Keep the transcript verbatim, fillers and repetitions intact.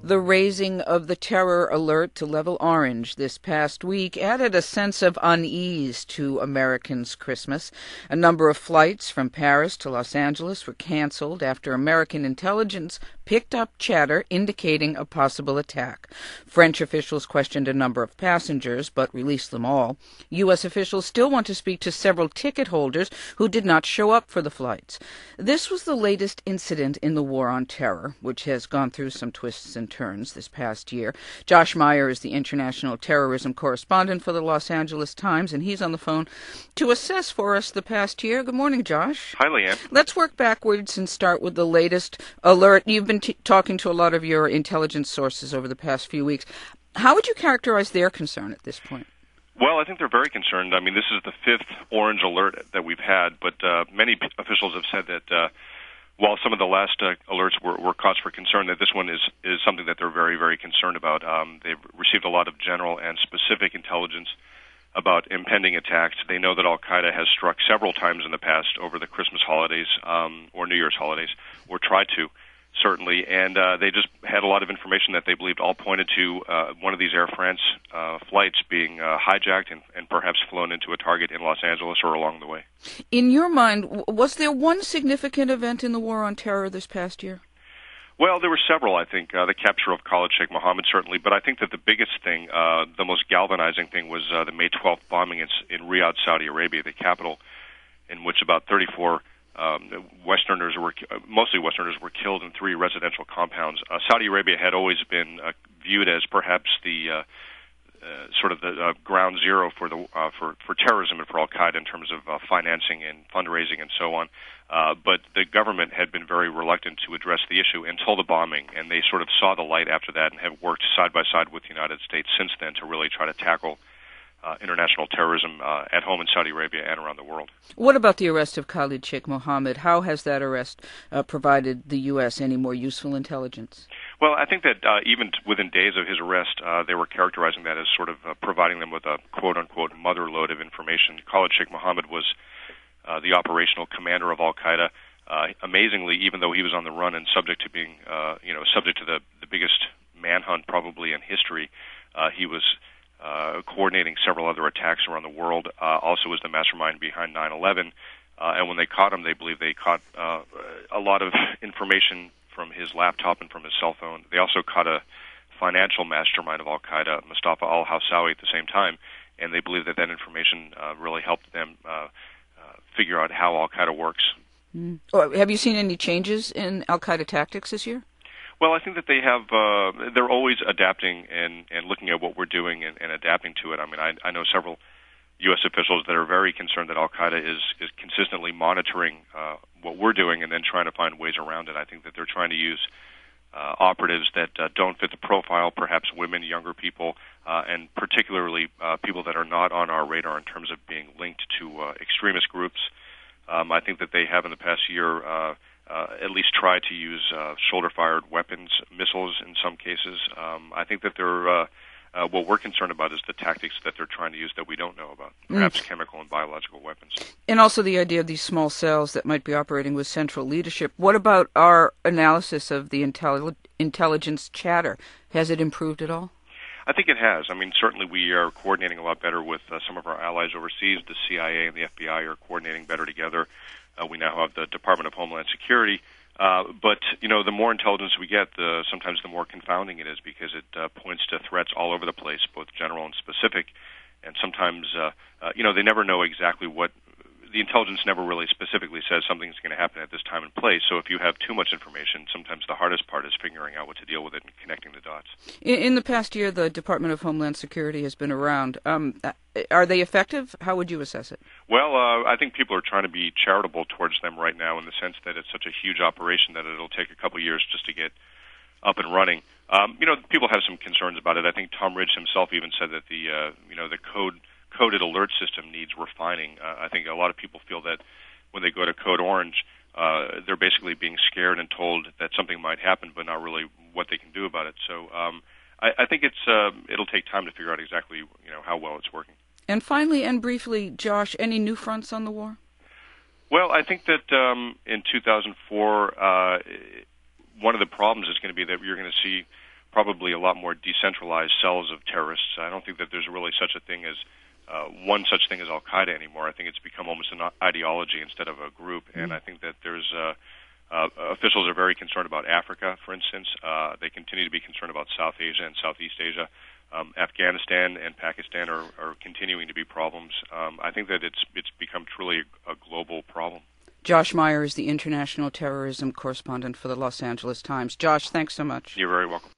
The raising of the terror alert to level orange this past week added a sense of unease to Americans' Christmas. A number of flights from Paris to Los Angeles were canceled after American intelligence picked up chatter indicating a possible attack. French officials questioned a number of passengers, but released them all. U S officials still want to speak to several ticket holders who did not show up for the flights. This was the latest incident in the war on terror, which has gone through some twists and turns this past year. Josh Meyer is the international terrorism correspondent for the Los Angeles Times, and he's on the phone to assess for us the past year. Good morning, Josh. Hi, Leanne. Let's work backwards and start with the latest alert. You've been t- talking to a lot of your intelligence sources over the past few weeks. How would you characterize their concern at this point? Well, I think they're very concerned. I mean, this is the fifth orange alert that we've had, but uh, many p- officials have said that uh, while some of the last uh, alerts were, were cause for concern, that this one is, is something that they're very, very concerned about. Um, they've received a lot of general and specific intelligence about impending attacks. They know that Al-Qaeda has struck several times in the past over the Christmas holidays um, or New Year's holidays, or tried to, certainly, and uh, they just had a lot of information that they believed all pointed to uh, one of these Air France uh, flights being uh, hijacked and, and perhaps flown into a target in Los Angeles or along the way. In your mind, was there one significant event in the war on terror this past year? Well, there were several, I think. Uh, the capture of Khalid Sheikh Mohammed, certainly, but I think that the biggest thing, uh, the most galvanizing thing, was uh, the May twelfth bombing in, in Riyadh, Saudi Arabia, the capital, in which about thirty-four um, Westerners were, mostly Westerners, were killed in three residential compounds. Uh, Saudi Arabia had always been uh, viewed as perhaps the uh, uh, sort of the uh, ground zero for the uh, for for terrorism and for Al Qaeda in terms of uh, financing and fundraising and so on. Uh, but the government had been very reluctant to address the issue until the bombing, and they sort of saw the light after that and have worked side by side with the United States since then to really try to tackle uh, international terrorism uh, at home in Saudi Arabia and around the world. What about the arrest of Khalid Sheikh Mohammed? How has that arrest uh, provided the U S any more useful intelligence? Well, I think that uh, even t- within days of his arrest, uh, they were characterizing that as sort of uh, providing them with a quote-unquote mother lode of information. Khalid Sheikh Mohammed was Uh, the operational commander of Al-Qaeda. Uh, amazingly, even though he was on the run and subject to being, uh, you know, subject to the, the biggest manhunt probably in history, uh, he was uh, coordinating several other attacks around the world, uh, also was the mastermind behind nine eleven. Uh, and when they caught him, they believe they caught uh, a lot of information from his laptop and from his cell phone. They also caught a financial mastermind of Al-Qaeda, Mustafa al-Hawsawi, at the same time, and they believe that that information uh, really helped them uh, figure out how Al-Qaeda works. Mm. Oh, have you seen any changes in Al-Qaeda tactics this year? Well, I think that they have, uh, they're always adapting and, and looking at what we're doing and, and adapting to it. I mean, I, I know several U S officials that are very concerned that Al-Qaeda is, is consistently monitoring uh, what we're doing and then trying to find ways around it. I think that they're trying to use uh, operatives that uh, don't fit the profile, perhaps women, younger people, uh, and particularly uh, people that are not on our radar in terms of being linked to uh, extremist groups. Um, I think that they have in the past year uh, uh, at least tried to use uh, shoulder-fired weapons, missiles in some cases. Um, I think that they're, uh, uh, what we're concerned about is the tactics that they're trying to use that we don't know about, perhaps mm. chemical and biological weapons. And also the idea of these small cells that might be operating with central leadership. What about our analysis of the intelli- intelligence chatter? Has it improved at all? I think it has. I mean, certainly we are coordinating a lot better with uh, some of our allies overseas. The C I A and the F B I are coordinating better together. Uh, we now have the Department of Homeland Security. Uh, but, you know, the more intelligence we get, the, sometimes the more confounding it is because it uh, points to threats all over the place, both general and specific. And sometimes, uh, uh, you know, they never know exactly what the intelligence never really specifically says something's going to happen at this time and place. So if you have too much information, sometimes the hardest part is figuring out what to deal with it and connecting the dots. In, in the past year, the Department of Homeland Security has been around. Um, are they effective? How would you assess it? Well, uh, I think people are trying to be charitable towards them right now in the sense that it's such a huge operation that it'll take a couple years just to get up and running. Um, you know, people have some concerns about it. I think Tom Ridge himself even said that the, uh, you know, the code coded alert system needs refining. Uh, I think a lot of people feel that when they go to Code Orange, uh, they're basically being scared and told that something might happen, but not really what they can do about it. So um, I, I think it's uh, it'll take time to figure out exactly you know how well it's working. And finally and briefly, Josh, any new fronts on the war? Well, I think that um, in two thousand four, uh, one of the problems is going to be that you're going to see probably a lot more decentralized cells of terrorists. I don't think that there's really such a thing as uh, one such thing as Al-Qaeda anymore. I think it's become almost an ideology instead of a group, mm-hmm. and I think that there's uh, uh, officials are very concerned about Africa, for instance. Uh, they continue to be concerned about South Asia and Southeast Asia. Um, Afghanistan and Pakistan are, are continuing to be problems. Um, I think that it's it's become truly a, a global problem. Josh Meyer is the international terrorism correspondent for the Los Angeles Times. Josh, thanks so much. You're very welcome.